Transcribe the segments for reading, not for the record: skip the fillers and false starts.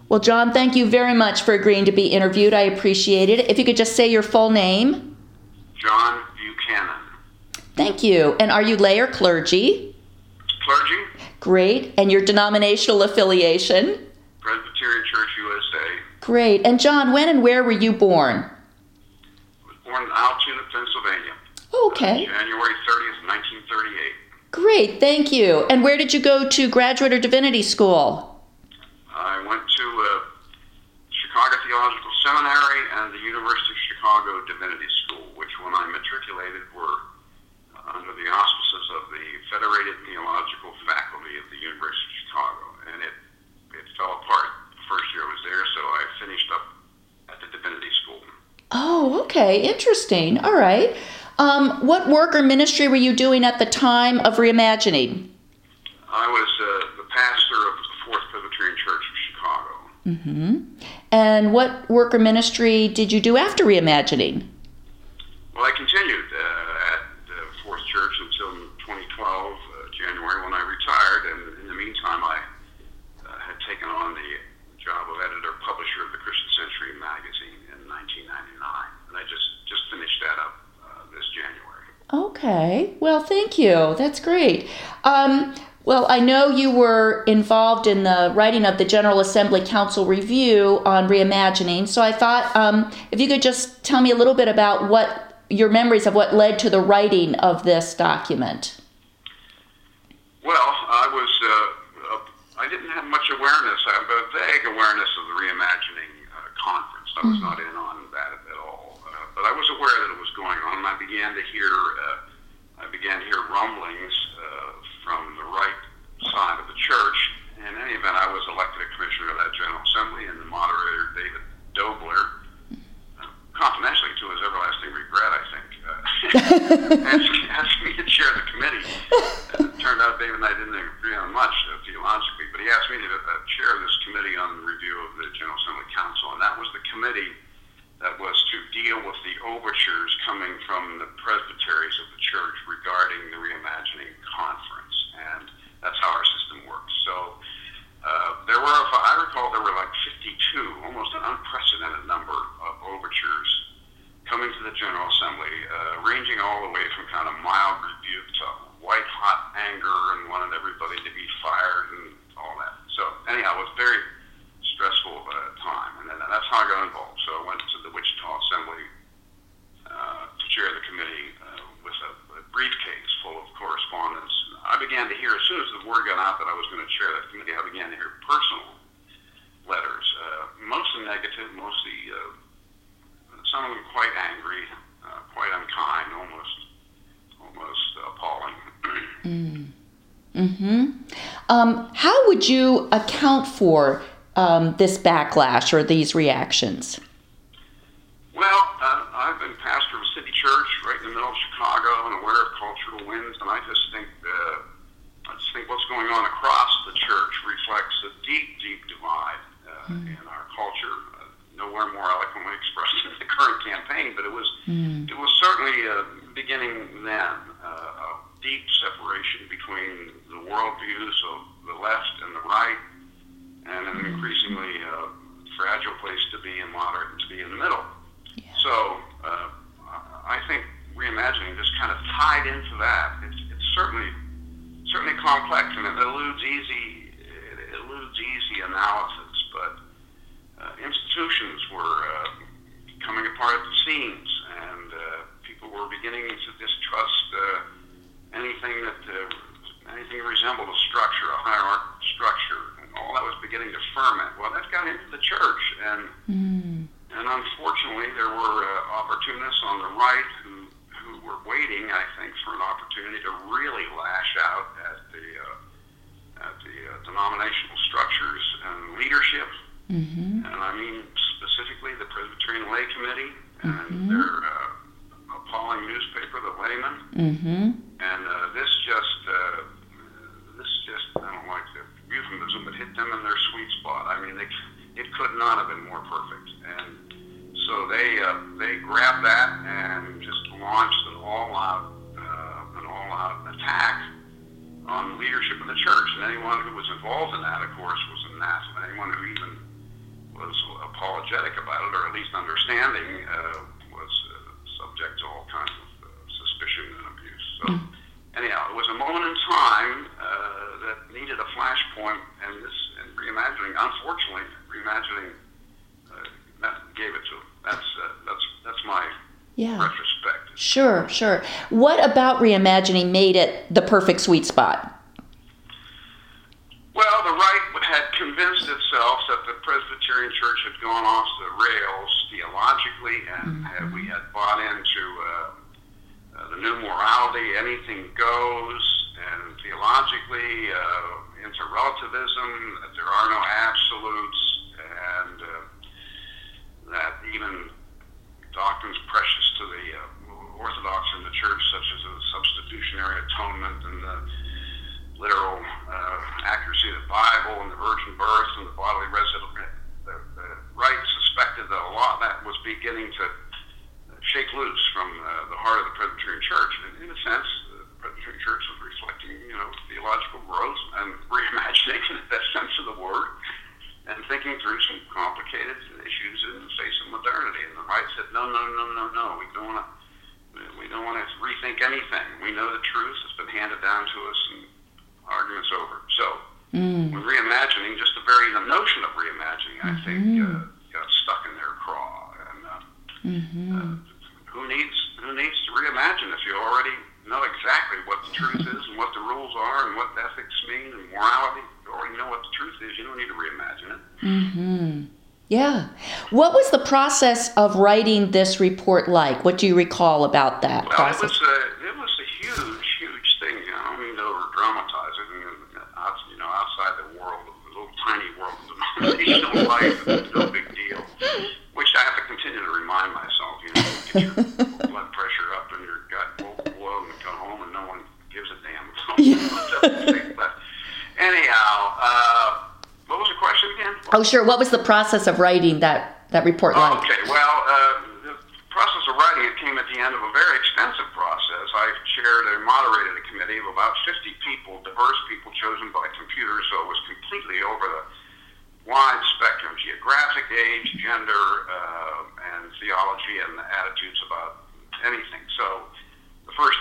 Well, John, thank you very much for agreeing to be interviewed. I appreciate it. If you could just say your full name. John Buchanan. Thank you. And are you lay or clergy? Clergy. Great. And your denominational affiliation? Presbyterian Church USA. Great. And John, when and where were you born? I was born in Altoona, Pennsylvania. Okay. January 30th, 1938. Great. Thank you. And where did you go to graduate or divinity school? I went to Chicago Theological Seminary and the University of Chicago Divinity School, which when I matriculated were under the auspices of the Federated Theological Faculty of the University of Chicago. And it fell apart the first year I was there, so I finished up at the Divinity School. Oh, okay. Interesting. All right. What work or ministry were you doing at the time of Reimagining? I was the pastor of the Fourth Presbyterian Church of Chicago. Mm-hmm. And what work or ministry did you do after Reimagining? Well, I continued at the Fourth Church until 2012, January, when I retired. And in the meantime, I had taken on the job of editor-publisher of the Christian Century magazine in 1999. And I just finished that up this January. Okay. Well, thank you. That's great. Well, I know you were involved in the writing of the General Assembly Council Review on Reimagining, so I thought if you could just tell me a little bit about what your memories of what led to the writing of this document. Well, I didn't have much awareness, I have a vague awareness of the Reimagining conference. I was not in on that at all, but I was aware that it was going on, and I began to hear rumblings from the right side of the church. In any event, I was elected a commissioner of that General Assembly, and the moderator, David Dobler, confidentially to his everlasting regret, I think, asked me to chair the committee. It turned out David and I didn't agree on much theologically, but he asked me to chair this committee on the review of the General Assembly Council, and that was the committee that was to deal with the overtures coming from the presbyteries of the church regarding the Reimagining Conference, and that's how our system works. So I recall there were like 52, almost an unprecedented number of overtures coming to the General Assembly, ranging all the way from kind of mild rebuke to white-hot anger and wanted everybody to be fired and all that. So anyhow, it was very stressful time, and then that's how I got involved. So I went to the Wichita Assembly to chair the committee with a briefcase full of correspondence. I began to hear, as soon as the word got out that I was going to chair that committee, I began to hear personal letters, mostly negative, mostly some of them quite angry, quite unkind, almost appalling. How would you account for this backlash or these reactions? Well, I've been pastor of a city church right in the middle of Chicago and aware of cultural winds, and I just think what's going on across the church reflects a deep, deep divide in our culture. Nowhere more eloquently expressed in the current campaign, but it was certainly beginning then a deep separation between the worldviews of the left and the right, and an increasingly fragile place to be and moderate to be in the middle. Yeah. So I think Reimagining just kind of tied into that. It's certainly complex, and it eludes easy analysis, but institutions were coming apart at the seams, and people were beginning to distrust anything that resembled a structure, a hierarchical structure, and all that was beginning to ferment. Well, that got into the church, and unfortunately, there were opportunists on the right who were waiting, I think, for an opportunity to really lash out at the denominational structures and leadership. And I mean specifically the Presbyterian Lay Committee and their appalling newspaper, The Layman. And this just, I don't like the euphemism, but hit them in their sweet spot. I mean, it could not have been more perfect. And so they grabbed that and just launched an all-out attack on the leadership of the church. And anyone who was involved in that, of course, was anathema. Anyone who even standing was subject to all kinds of suspicion and abuse. So anyhow, it was a moment in time that needed a flashpoint, and reimagining, unfortunately, reimagining that gave it to him. That's my retrospect. Sure. What about reimagining made it the perfect sweet spot? Well, the right had convinced itself that the Presbyterian Church had gone off the rails theologically, and we had bought into the new morality, anything goes, and theologically into relativism, that there are no absolutes, and that even doctrines precious to the Orthodox in the Church, such as the substitutionary atonement and the literal accuracy of the Bible and the virgin birth and the bodily resurrection, the right suspected that a lot of that was beginning to shake loose from the heart of the Presbyterian Church. And in a sense, the Presbyterian Church was reflecting, theological growth and reimagining in the best sense of the word, and thinking through some complicated issues in the face of modernity. And the right said, no, we don't want to rethink anything. We know the truth. It's been handed down to us, and argument's over. So when reimagining, just the notion of reimagining, I think, got stuck in their craw. And who needs to reimagine if you already know exactly what the truth is and what the rules are and what ethics mean and morality? You already know what the truth is. You don't need to reimagine it. Yeah. What was the process of writing this report like? What do you recall about that process? It was a huge thing. I don't mean to over-dramatize it. Outside the world, the little tiny world of denominational life, it's no big deal. Which I have to continue to remind myself. Get your blood pressure up and your gut blow and go home, and no one gives a damn. But anyhow, what was the question again? Oh, sure. What was the process of writing that report like? Okay. Well, the process of writing it came at the end of a very extensive process. I chaired and moderated a committee of about 50 people, diverse people chosen by computers, so it was completely over the wide spectrum: geographic, age, gender, and theology, and attitudes about anything. So the first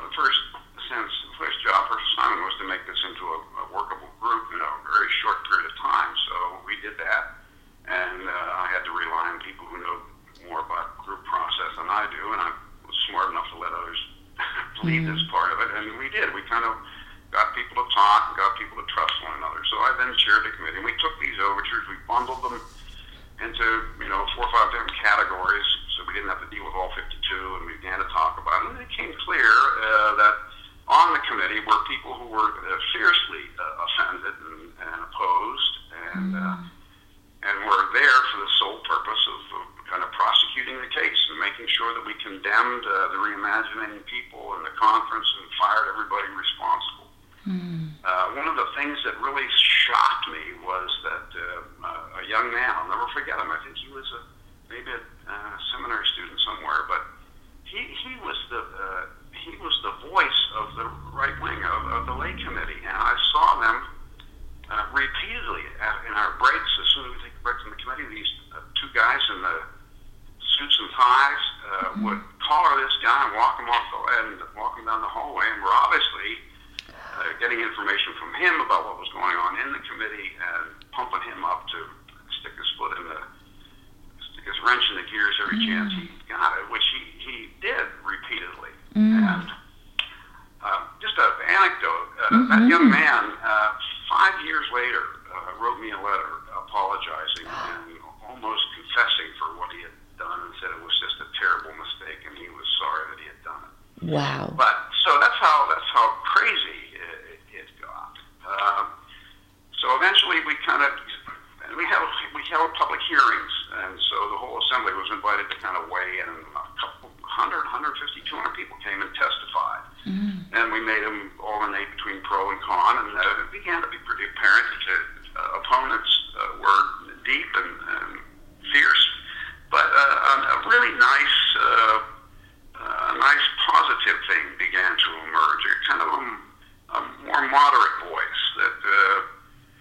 assignment was to make this into a workable group in a very short period of time. So we did that, and I had to rely on people who know more about group process than I do, and I was smart enough to let others lead this part of it, and we did. We kind of got people to talk and got people to trust one another. So I then chaired the committee, and we took these overtures, we bundled them into 4 or 5 different categories, so we didn't have to deal with all 52, and we began to talk about it. And it became clear that on the committee were people who were fiercely offended and opposed, and were there for the sole purpose of kind of prosecuting the case and making sure that we condemned the reimagining people in the conference and fired everybody responsible. One of the things that really shocked me was that a young man, I'll never forget him, I think he was maybe a seminary student somewhere, but he was the voice of the right wing of the lay committee, and I saw them repeatedly in our breaks. As soon as we take breaks in the committee, these 2 guys in the suits and ties would collar this guy and walk him down the hallway, and we're obviously getting information from him about what was going on in the committee and pumping him up to stick his wrench in the gears every chance he got it, which he did repeatedly. And just an anecdote, that young man, 5 years later, wrote me a letter apologizing and almost confessing for what he had done, and said it was just a terrible mistake and he was sorry that he had done it. Wow. But so that's how crazy it got. So eventually we held public hearings, and so the whole assembly was invited to kind of weigh in, and a couple 100, 150, 200 people came and testified. And we made them alternate between pro and con, and it began to be pretty apparent that opponents were deep and fierce, but a really nice positive thing began to emerge. Kind of a more moderate voice that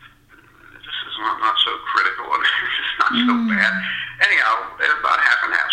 this is not so critical and this is not so bad. Anyhow, about half and half.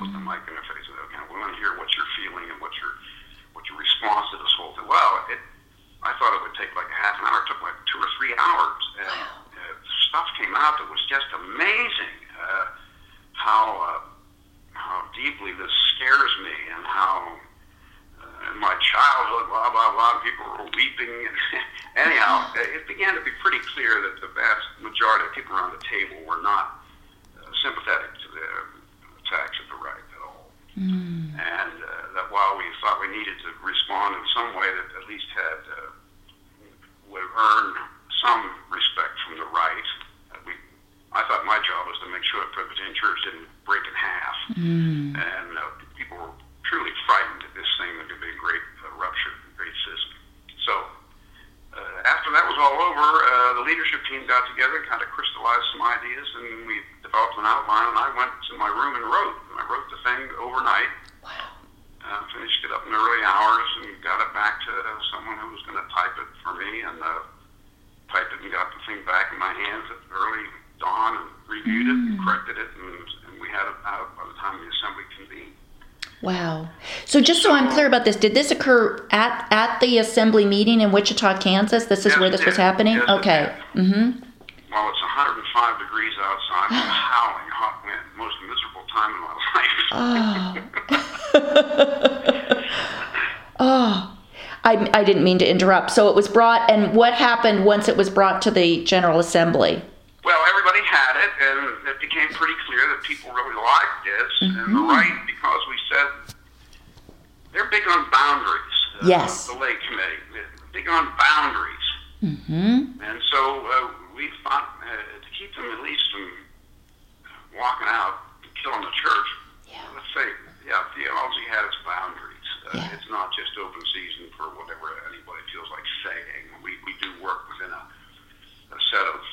put the mic in their face and okay, we want to hear what you're feeling and what your response to this whole thing. Well, I thought it would take like a half an hour. It took like 2 or 3 hours, and stuff came out that was just amazing. How deeply this scares me, and how in my childhood, blah blah blah, people were weeping. Anyhow, it began to be pretty clear that the vast majority of people around the table were not sympathetic to the attacks of the right at all. And that while we thought we needed to respond in some way that at least would earn some respect from the right, I thought my job was to make sure the Presbyterian Church didn't break in half. And people were truly frightened that this thing was going to be a great rupture, a great schism. So after that was all over, the leadership team got together and kind of crystallized some ideas, and we developed an outline, and I went to my room and wrote. And I wrote the thing overnight. Wow. Finished it up in the early hours and got it back to someone who was going to type it for me, and typed it and got the thing back in my hands at early dawn and reviewed it and corrected it, and we had it out by the time the assembly convened. Wow. So just so I'm clear about this, did this occur at the assembly meeting in Wichita, Kansas? This is where this was happening? Yes, okay. Mm-hmm. Well, it's 105 degrees outside, and howling hot wind. Most miserable time in my life. Oh. I didn't mean to interrupt. So it was brought, and what happened once it was brought to the General Assembly? Well, everybody had it, and it became pretty clear that people really liked this, and the right, because we said they're big on boundaries. Yes. The lay committee, big on boundaries. And so we thought to keep them at least from walking out and killing the church, let's say, theology has boundaries. It's not just open season for whatever anybody feels like saying. We do work within a set of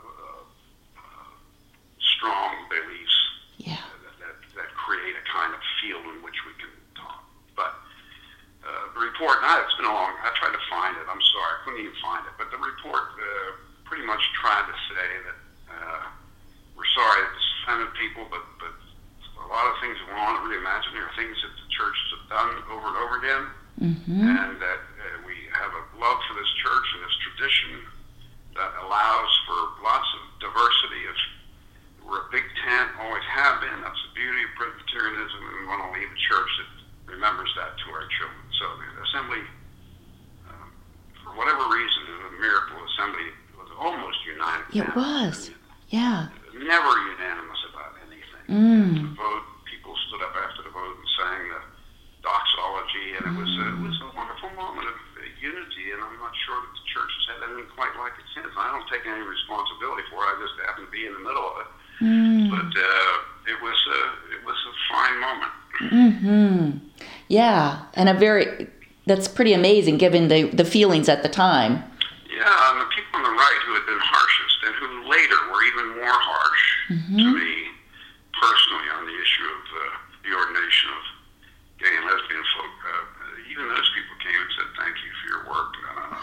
strong beliefs that create a kind of field in which we can talk. But the report, it's been a long, I tried to find it, I'm sorry, I couldn't even find it, but the report pretty much tried to say that we're sorry that this offended people, but a lot of things we want to reimagine are things that the churches have done over and over again, and that we have a love for this church and this tradition that allows for lots of diversity. We're a big tent, always have been. That's the beauty of Presbyterianism, and we want to leave a church that remembers that to our children. So the assembly, for whatever reason, a miracle, assembly was almost united. It was, yeah. Never unanimous about anything. The vote, people stood up after the vote and sang the doxology, and it was a wonderful moment of unity, and I'm not sure that the church has had anything quite like it since. I don't take any responsibility for it. I just happen to be in the middle of it. But it was a fine moment. Yeah, and that's pretty amazing given the feelings at the time. Yeah, and the people on the right who had been harshest and who later were even more harsh to me personally on the issue of the ordination of gay and lesbian folk, even those people came and said thank you for your work.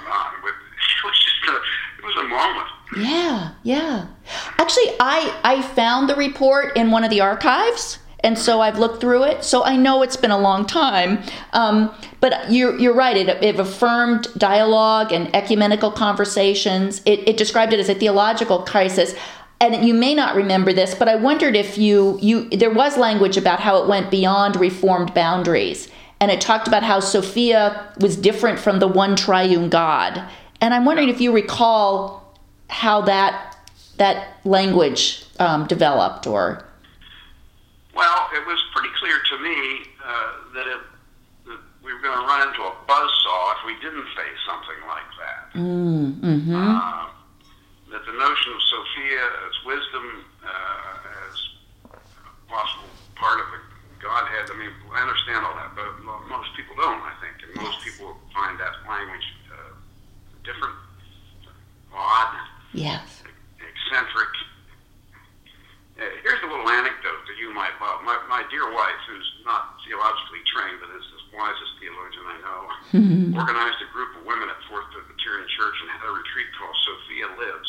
It was a moment. Yeah. Actually, I found the report in one of the archives, and so I've looked through it. So I know it's been a long time. But you're right. It affirmed dialogue and ecumenical conversations. It described it as a theological crisis. And you may not remember this, but I wondered if there was language about how it went beyond Reformed boundaries. And it talked about how Sophia was different from the one triune God. And I'm wondering if you recall how that language developed, or. Well, it was pretty clear to me that we were going to run into a buzzsaw if we didn't say something like that. That the notion of Sophia as wisdom, as possible part of the Godhead, I mean, I understand all that, but most people don't, I think. And most people find that language different, odd, eccentric. Here's a little anecdote that you might love. My dear wife, who's not theologically trained, but is the wisest theologian I know, organized a group of women at Fourth Presbyterian Church and had a retreat called Sophia Lives.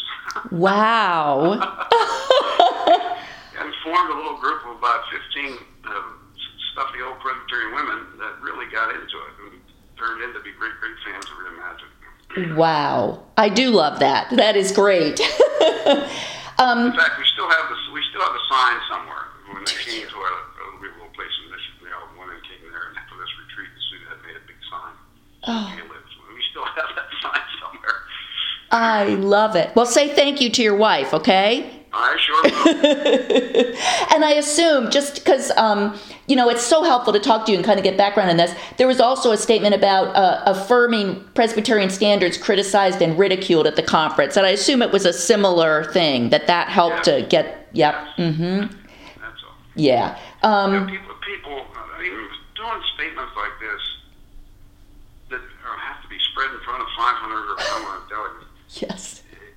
Wow. And formed a little group of about 15 stuffy old Presbyterian women that really got into it and turned into be great fans of Reimagined. Wow, I do love that. That is great. In fact, we still have the sign somewhere when they came to our little place in Michigan. All the women came there and for this retreat, the student had made a big sign. Oh. We still have that sign somewhere. I love it. Well, say thank you to your wife, okay? I sure will. And I assume, just because, it's so helpful to talk to you and kind of get background on this, there was also a statement about affirming Presbyterian standards criticized and ridiculed at the conference. And I assume it was a similar thing, that helped to get, yep. Mm-hmm. That's all. Yeah. People, doing statements like this that have to be spread in front of 500 or 500 delegates. Yes.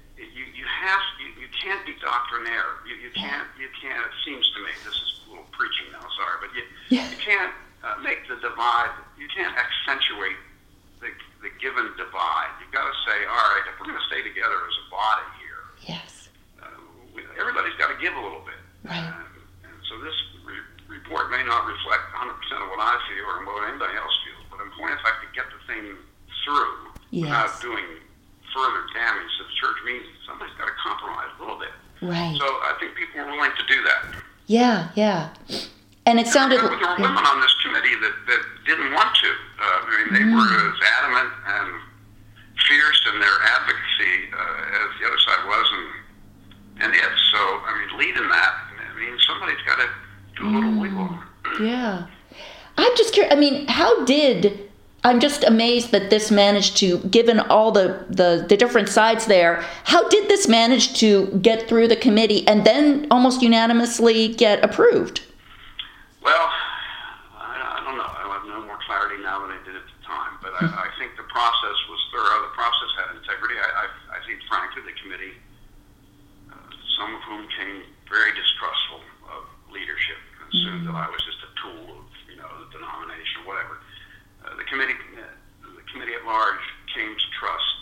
You can't be doctrinaire. You can't, it seems to me, this is a little preaching now, sorry, but you can't make the divide, you can't accentuate the given divide. You've got to say, all right, if we're going to stay together as a body here, yes, everybody's got to give a little bit. Right. And so this report may not reflect 100% of what I feel or what anybody else feels, but in point of fact, to get the thing through without doing further damage to the church means somebody's got to compromise a little bit. Right. So I think people were willing to do that. Yeah. And it sounded... There were women on this committee that didn't want to. They were as adamant and fierce in their advocacy as the other side was, and yet, so, leading that, somebody's got to do a little wiggle. Yeah. I'm just curious, I'm just amazed that this managed to, given all the different sides there, how did this manage to get through the committee and then almost unanimously get approved? Well, I don't know. I have no more clarity now than I did at the time, but I think the process was thorough. The process had integrity. I think, frankly, the committee, some of whom came very distrustful of leadership, assumed that I was just a tool of, the denomination or whatever. The committee at large came to trust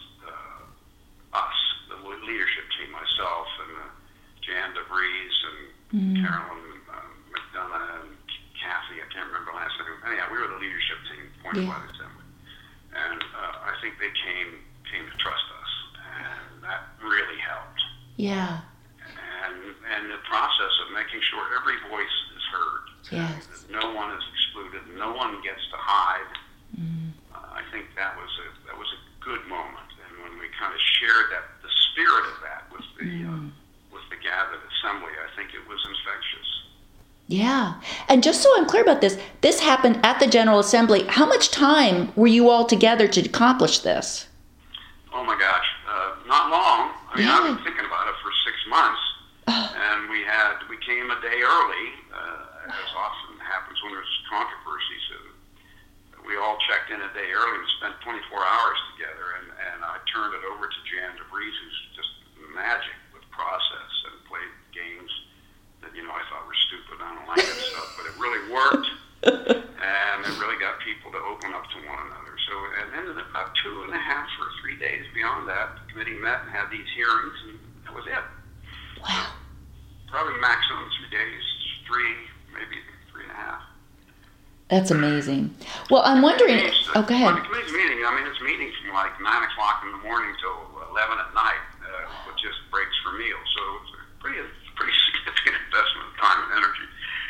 us, the leadership team, myself and Jan DeVries and Carolyn McDonough and Kathy. I can't remember last name. Anyhow, we were the leadership team appointed by the Assembly, and I think they came to trust us, and that really helped. Yeah. And the process of making sure every voice is heard. Yes. That no one is excluded. No one gets to hide. I think that was a good moment, and when we kind of shared the spirit of that with the gathered assembly, I think it was infectious. Yeah, and just so I'm clear about this happened at the General Assembly. How much time were you all together to accomplish this? Oh my gosh, not long. I've been thinking about it for 6 months, and we came a day early, as often happens when there's controversy. So we all checked in a day early and spent 24 hours together, and I turned it over to Jan DeVries, who's just magic with process and played games that, I thought were stupid. I don't like that stuff, but it really worked, and it really got people to open up to one another. So, and then about 2.5 or 3 days beyond that, the committee met and had these hearings, and that was it. Wow. Probably maximum 3 days, 3, maybe 3.5. That's amazing. Well, I'm wondering... Go ahead. When the committee's meeting, it's meetings from like 9 o'clock in the morning till 11 at night, with just breaks for meals. So it's a pretty significant investment of time and energy.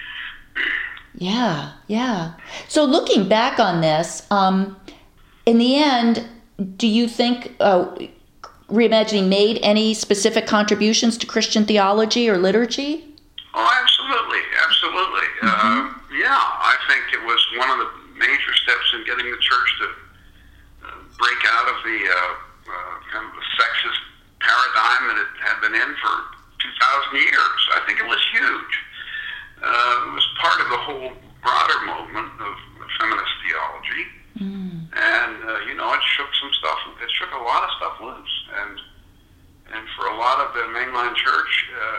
Yeah. So looking back on this, in the end, do you think Reimagining made any specific contributions to Christian theology or liturgy? Oh, absolutely. Yeah, I think it was one of the major steps in getting the church to break out of the kind of the sexist paradigm that it had been in for 2,000 years. I think it was huge. It was part of the whole broader movement of feminist theology. And, it shook some stuff. It shook a lot of stuff loose. And for a lot of the mainline church,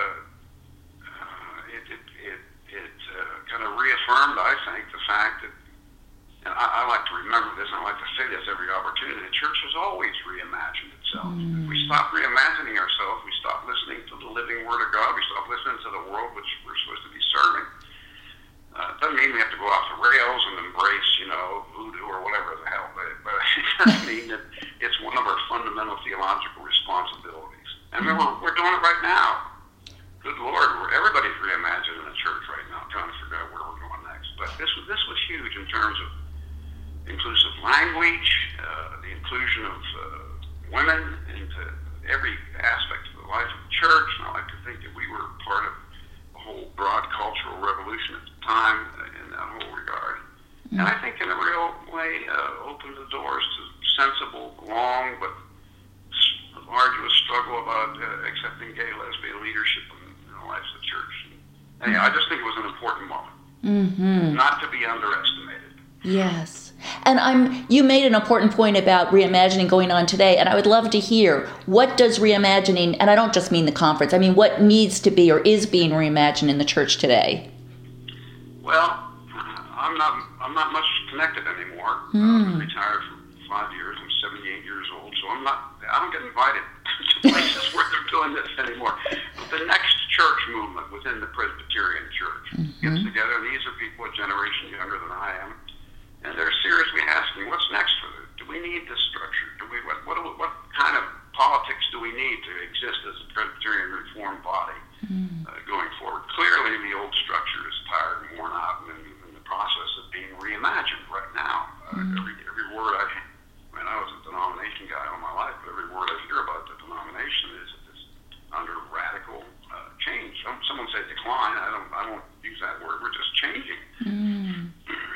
it kind of reaffirmed, I think, the fact that, and I like to remember this, and I like to say this every opportunity, the church has always reimagined itself. If we stop reimagining ourselves, we stop listening to the living Word of God, we stop listening to the world which we're supposed to be serving. It doesn't mean we have to go off the trying to figure out where we're going next. But this was huge in terms of inclusive language, the inclusion of women into every aspect of the life of the church. And I like to think that we were part of a whole broad cultural revolution at the time in that whole regard. And I think in a real way opened the doors to sensible, long, but arduous struggle about accepting gay, lesbian leadership in the lives of the church. And I just think it was an important moment, not to be underestimated. Yes. And you made an important point about reimagining going on today, and I would love to hear, what does reimagining, and I don't just mean the conference, I mean what needs to be or is being reimagined in the church today? Well, I'm not much connected anymore. I'm retired for 5 years. I'm 78 years old, so I don't get invited to places where they're doing this anymore. But the next church movement within the Presbyterian Church gets together, and these are people a generation younger than I am, and they're seriously asking, what's next for this? Do we need this structure? What kind of politics do we need to exist as a Presbyterian Reformed body going forward? Clearly, the old structure is tired and worn out and in the process of being reimagined right now. Every word I was a denomination guy all my life, but every word I hear about the denomination is under radical change. Someone say decline. I don't use that word. We're just changing.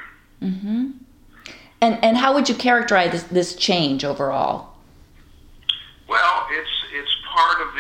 And how would you characterize this change overall? Well, it's part of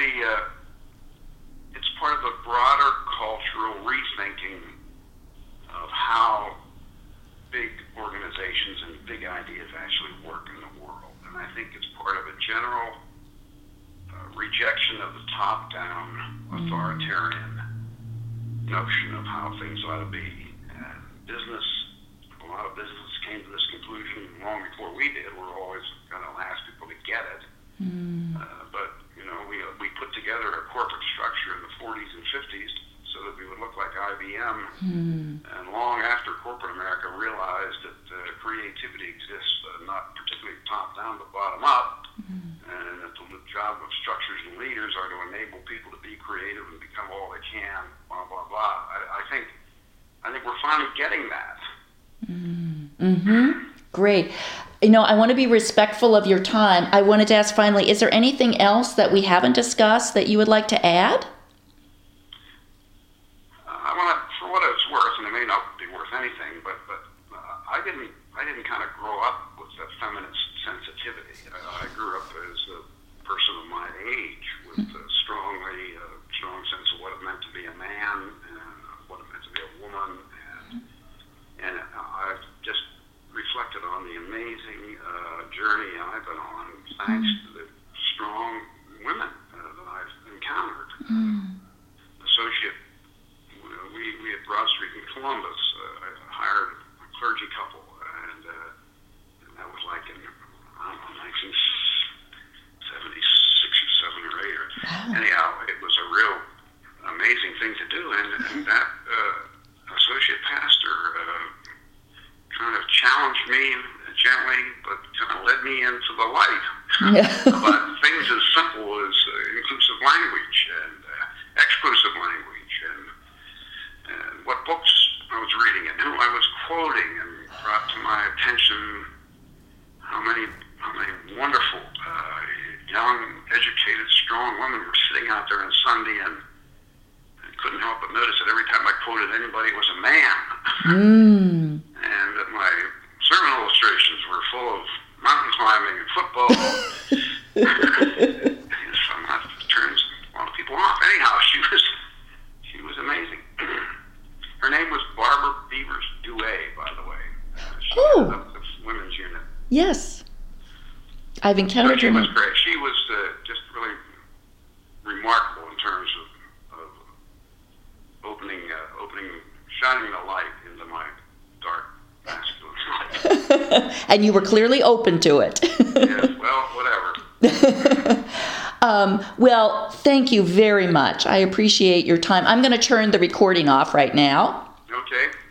the broader cultural rethinking of how big organizations and big ideas actually work in the world. And I think it's part of a general rejection of the top-down authoritarian notion of how things ought to be. And a lot of business came to this conclusion long before we did. We're always kind of the last people to get it. But, we put together a corporate structure in the 40s and 50s so that we would look like IBM. And long after corporate America realized that creativity exists not particularly top-down but bottom-up, and that the job of structures and leaders are to enable people to be creative and become all they can, blah, blah, blah. I think we're finally getting that. Great. I want to be respectful of your time. I wanted to ask finally, is there anything else that we haven't discussed that you would like to add? For what it's worth, and it may not be worth anything, but I didn't kind of grow up with a feminist sensitivity. I grew up as a person of my age with a strong sense of what it meant to be a man and what it meant to be a woman, and I've just reflected on the amazing journey I've been on thanks to the strong women that I've encountered. Associate, we at Broad Street in Columbus hired a clergy couple, and that was like in 1976 or 7 or 8. Anyhow, it was a real amazing thing to do, and that associate pastor kind of challenged me gently, but kind of led me into the light about things as simple as inclusive language and exclusive language, and what books I was reading and who I was quoting, and brought to my attention how many wonderful young, educated, strong women were sitting out there on Sunday, and I couldn't help but notice that every time I quoted anybody, it was a man. And that my sermon illustrations were full of mountain climbing and football. So that turns a lot of people off. Anyhow, she was amazing. Her name was Barbara Beavers Douay, by the way. She headed up the women's unit. Yes. I've encountered her. She was great. She was just really remarkable in terms of shining the light into my dark masculine life. And you were clearly open to it. Yes, well, whatever. Well, thank you very much. I appreciate your time. I'm going to turn the recording off right now. Okay.